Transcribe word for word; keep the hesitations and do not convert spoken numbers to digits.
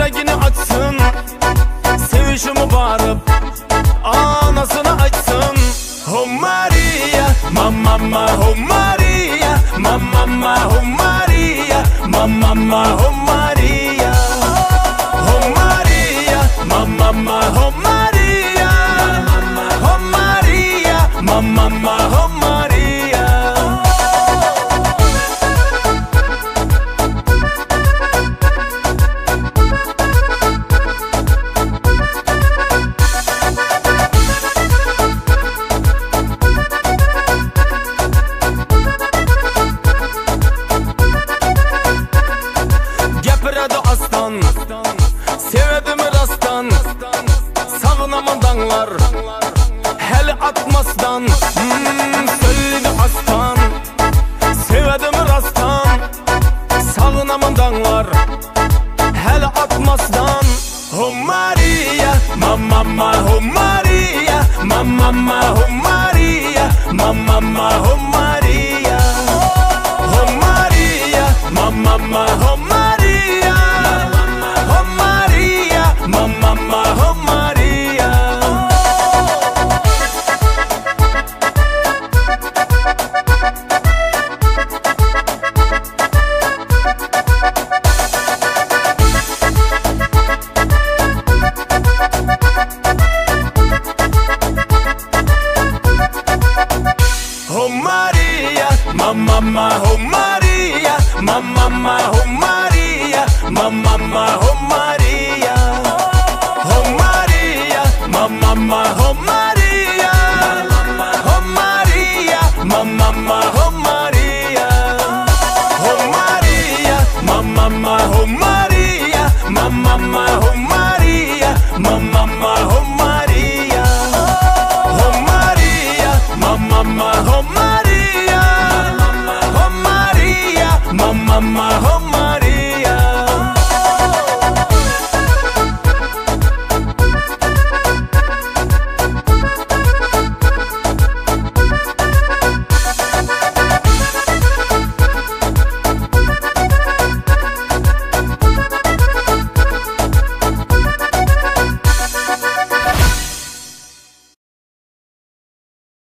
yüreğini açsın, sevişimi bağırıp anasına açsın. Oh Maria, mamma, oh Maria, mamma, oh Maria, mamma, oh Maria, oh Maria, mamma, oh Maria, oh Maria, mamma, oh Maria. Aslan, sevedim rastan, sağlamın dağlar, heli atmasdan. hmm, Söyledi aslan, sevedim rastan, sağlamın dağlar, heli atmasdan. Oh Maria, mamma, oh Maria, mamma, oh Maria, mamma, oh Maria, oh Maria, mamma, oh Maria. Mamma, oh Maria. Oh Maria, mamma, oh Maria, mamma, oh Maria, mamma, oh Maria. Oh Maria, mamma, oh Maria.